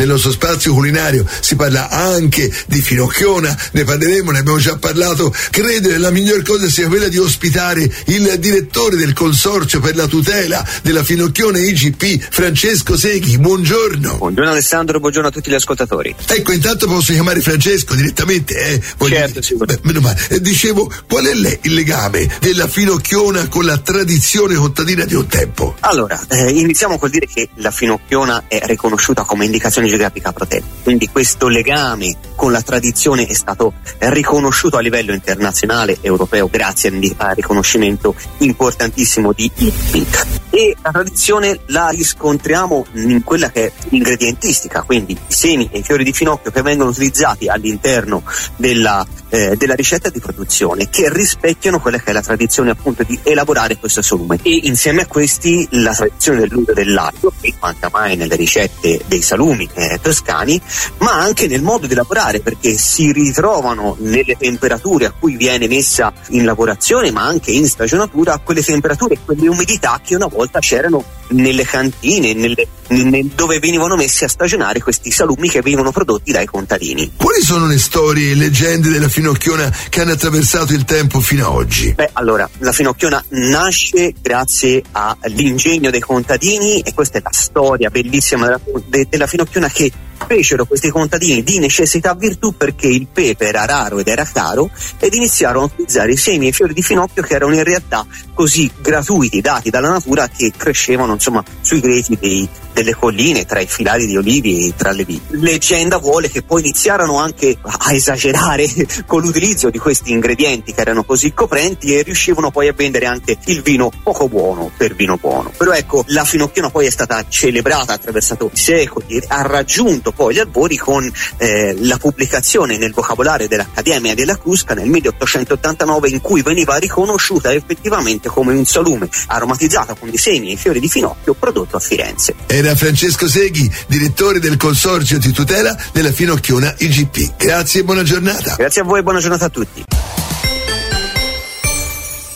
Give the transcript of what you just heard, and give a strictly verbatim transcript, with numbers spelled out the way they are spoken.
nel nostro spazio culinario si parla anche di finocchiona, ne parleremo, ne abbiamo già parlato. Credo che la miglior cosa sia quella di ospitare il direttore del Consorzio per la tutela della finocchiona I G P, Francesco Seghi. Buongiorno. Buongiorno Alessandro, buongiorno a tutti gli ascoltatori. Ecco, intanto posso chiamare Francesco direttamente, eh? Voglio certo, dire, sicuro. Beh, meno male. Eh, dicevo, qual è le, il legame della finocchiona con la tradizione contadina di un tempo? Allora, eh, iniziamo col dire che la finocchiona è riconosciuta come indicazione geografica protetta, quindi questo legame con la tradizione è stato riconosciuto a livello internazionale, europeo, grazie al riconoscimento importantissimo di I P I. E la tradizione la riscontriamo in quella che è l'ingredientistica, quindi i semi e i fiori di finocchio che vengono utilizzati all'interno della, eh, della ricetta di produzione, che rispecchiano quella che è la tradizione appunto di elaborare questo salume. E insieme a questi la tradizione dell'uso dell'aglio, che manca mai nelle ricette dei salumi eh, toscani, ma anche nel modo di lavorare, perché si ritrovano nelle temperature a cui viene messa in lavorazione, ma anche in stagionatura, quelle temperature e quelle umidità che una volta c'erano nelle cantine, nelle, nel, dove venivano messi a stagionare questi salumi che venivano prodotti dai contadini. Quali sono le storie e leggende della finocchiona che hanno attraversato il tempo fino ad oggi? Beh, allora, la finocchiona nasce grazie all'ingegno dei contadini, e questa è la storia bellissima della, de, della finocchiona che fecero questi contadini di necessità virtù, perché il pepe era raro ed era caro, ed iniziarono a utilizzare i semi e i fiori di finocchio che erano in realtà così gratuiti, dati dalla natura, che crescevano insomma sui greti dei, delle colline, tra i filari di olivi e tra le viti. Leggenda vuole che poi iniziarono anche a esagerare con l'utilizzo di questi ingredienti che erano così coprenti, e riuscivano poi a vendere anche il vino poco buono per vino buono. Però ecco, la finocchiona poi è stata celebrata, ha attraversato i secoli, ha raggiunto poi gli albori con eh, la pubblicazione nel vocabolario dell'Accademia della Crusca nel milleottocentottantanove, in cui veniva riconosciuta effettivamente come un salume aromatizzato con i semi e i fiori di finocchio prodotto a Firenze. Era Francesco Seghi, direttore del Consorzio di tutela della finocchiona I G P. Grazie e buona giornata. Grazie a voi e buona giornata a tutti.